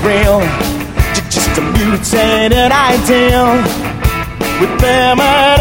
real. Just a mutated ideal with them and